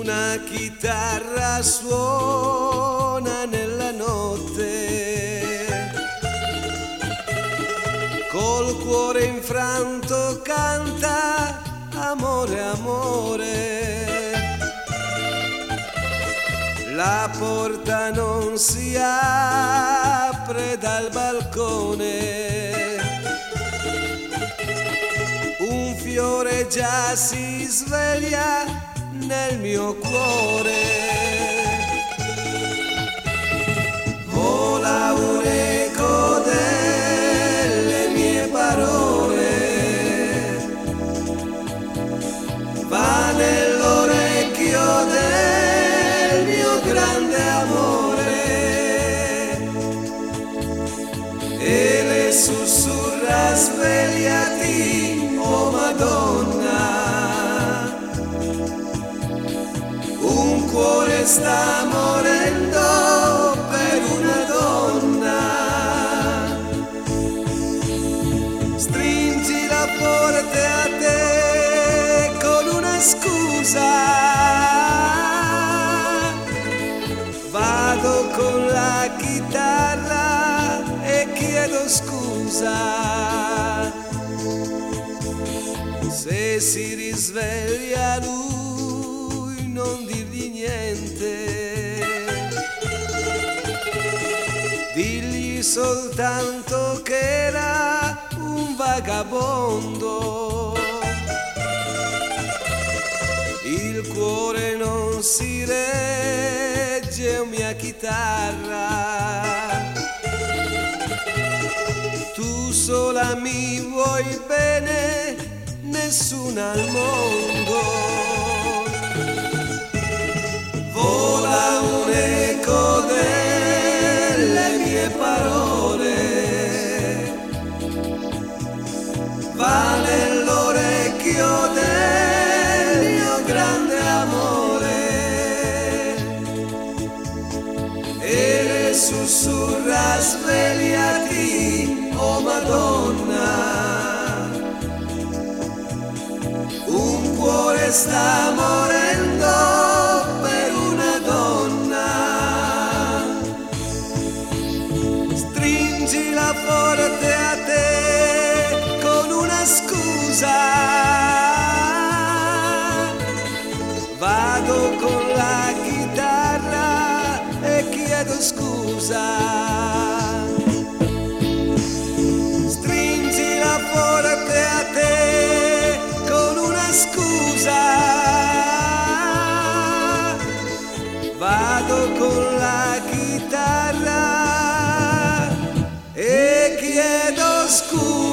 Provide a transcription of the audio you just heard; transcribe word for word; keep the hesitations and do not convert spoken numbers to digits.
Una chitarra suona nella notte, col cuore infranto canta amore, amore. La porta non si apre dal balcone, un fiore già si sveglia nel mio cuore. Vola un eco delle mie parole, va nell'orecchio del mio grande amore e le sussurra: svegliati, oh Madonna. Un cuore sta morendo per una donna. Stringila forte a te con una scusa. Vado con la chitarra e chiedo scusa. Se si risveglia lui, non dirgli niente, digli soltanto che era un vagabondo. Il cuore non si regge, oh mia chitarra, tu sola mi vuoi bene, nessuna al mondo. Vola un eco delle mie parole, va nell'orecchio del mio grande amore e le sussurra: svegliati, oh Madonna. Un cuore sta morendo per una donna. Stringila forte a te con una scusa. Vado con la chitarra e chiedo scusa. Stringila forte a te con una scusa. Vado con la chitarra e chiedo scusa.